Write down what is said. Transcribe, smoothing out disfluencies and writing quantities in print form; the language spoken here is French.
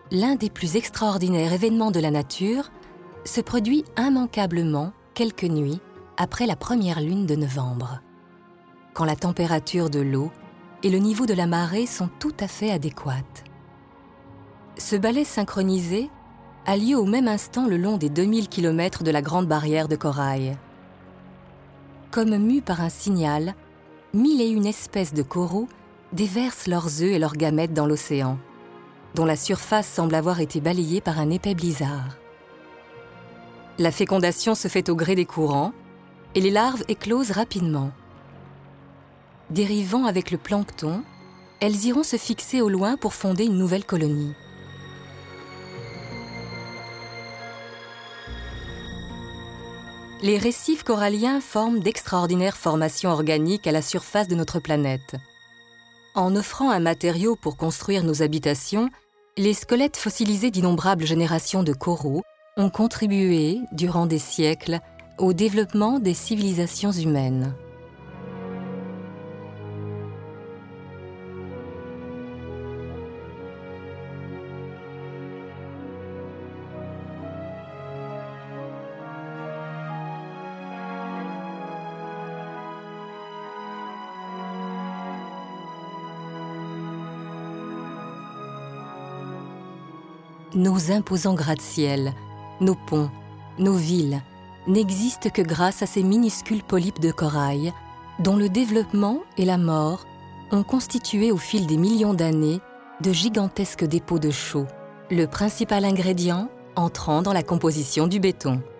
l'un des plus extraordinaires événements de la nature se produit immanquablement quelques nuits après la première lune de novembre, quand la température de l'eau et le niveau de la marée sont tout à fait adéquats. Ce ballet synchronisé a lieu au même instant le long des 2000 km de la Grande Barrière de Corail. Comme mus par un signal, 1001 espèces de coraux déversent leurs œufs et leurs gamètes dans l'océan, dont la surface semble avoir été balayée par un épais blizzard. La fécondation se fait au gré des courants et les larves éclosent rapidement. Dérivant avec le plancton, elles iront se fixer au loin pour fonder une nouvelle colonie. Les récifs coralliens forment d'extraordinaires formations organiques à la surface de notre planète. En offrant un matériau pour construire nos habitations, les squelettes fossilisés d'innombrables générations de coraux ont contribué, durant des siècles, au développement des civilisations humaines. Nos imposants gratte-ciel, nos ponts, nos villes n'existent que grâce à ces minuscules polypes de corail dont le développement et la mort ont constitué au fil des millions d'années de gigantesques dépôts de chaux, le principal ingrédient entrant dans la composition du béton.